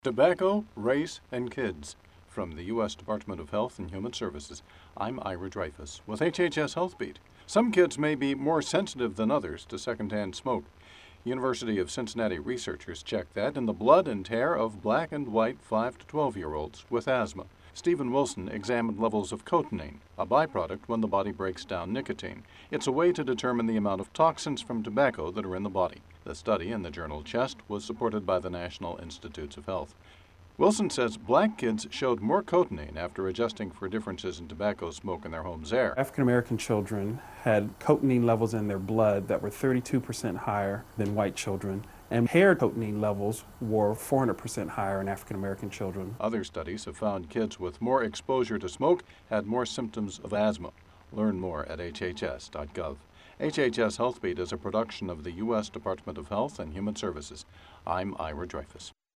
Tobacco, Race, and Kids. From the U.S. Department of Health and Human Services, I'm Ira Dreyfus with HHS Health Beat. Some kids may be more sensitive than others to secondhand smoke. University of Cincinnati researchers checked that in the blood and hair of black and white 5 to 12-year-olds with asthma. Stephen Wilson examined levels of cotinine, a byproduct when the body breaks down nicotine. It's a way to determine the amount of toxins from tobacco that are in the body. The study in the journal Chest was supported by the National Institutes of Health. Wilson says black kids showed more cotinine after adjusting for differences in tobacco smoke in their home's air. African American children had cotinine levels in their blood that were 32% higher than white children, and hair cotinine levels were 400% higher in African American children. Other studies have found kids with more exposure to smoke had more symptoms of asthma. Learn more at hhs.gov. HHS Health Beat is a production of the U.S. Department of Health and Human Services. I'm Ira Dreyfus.